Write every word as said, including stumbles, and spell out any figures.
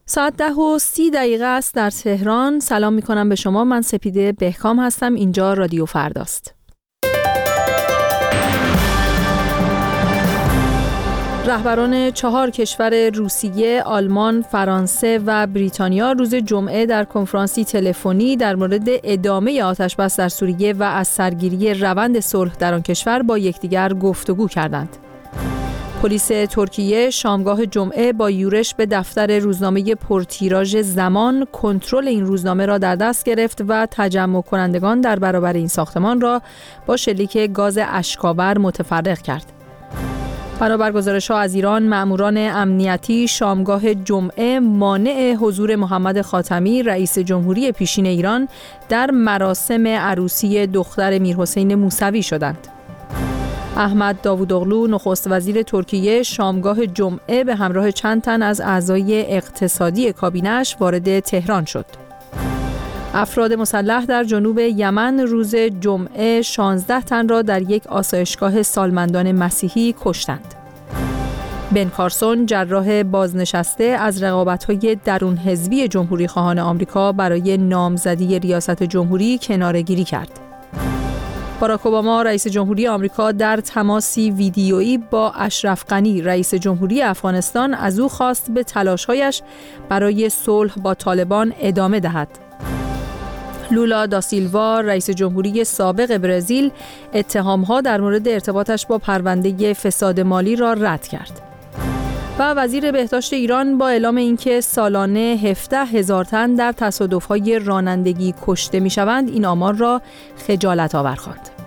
ساعت ده و سی دقیقه است در تهران. سلام می کنم به شما. من سپیده بهکام هستم. اینجا رادیو فرداست. رهبران چهار کشور روسیه، آلمان، فرانسه و بریتانیا روز جمعه در کنفرانسی تلفنی در مورد ادامه آتش‌بس در سوریه و از سرگیری روند صلح در آن کشور با یکدیگر گفتگو کردند. پلیس ترکیه شامگاه جمعه با یورش به دفتر روزنامه پرتیراژ زمان کنترل این روزنامه را در دست گرفت و تجمع کنندگان در برابر این ساختمان را با شلیک گاز اشک‌آور متفرق کرد. بنابر گزارش‌ها از ایران، مأموران امنیتی شامگاه جمعه مانع حضور محمد خاتمی رئیس جمهوری پیشین ایران در مراسم عروسی دختر میرحسین موسوی شدند. احمد داوودوغلو نخست وزیر ترکیه شامگاه جمعه به همراه چند تن از اعضای اقتصادی کابینه‌اش وارد تهران شد. افراد مسلح در جنوب یمن روز جمعه شانزده تن را در یک آسایشگاه سالمندان مسیحی کشتند. بن کارسون جراح بازنشسته از رقابت‌های درون حزبی جمهوری خواهان آمریکا برای نامزدی ریاست جمهوری کناره‌گیری کرد. باراک اوباما رئیس جمهوری آمریکا در تماسی ویدیویی با اشرف غنی رئیس جمهوری افغانستان از او خواست به تلاش‌هایش برای صلح با طالبان ادامه دهد. لولا دا سیلوا رئیس جمهوری سابق برزیل اتهام‌ها در مورد ارتباطش با پرونده فساد مالی را رد کرد. و وزیر بهداشت ایران با اعلام اینکه سالانه هفده هزار تن در تصادف‌های رانندگی کشته می‌شوند، این آمار را خجالت آور خواند.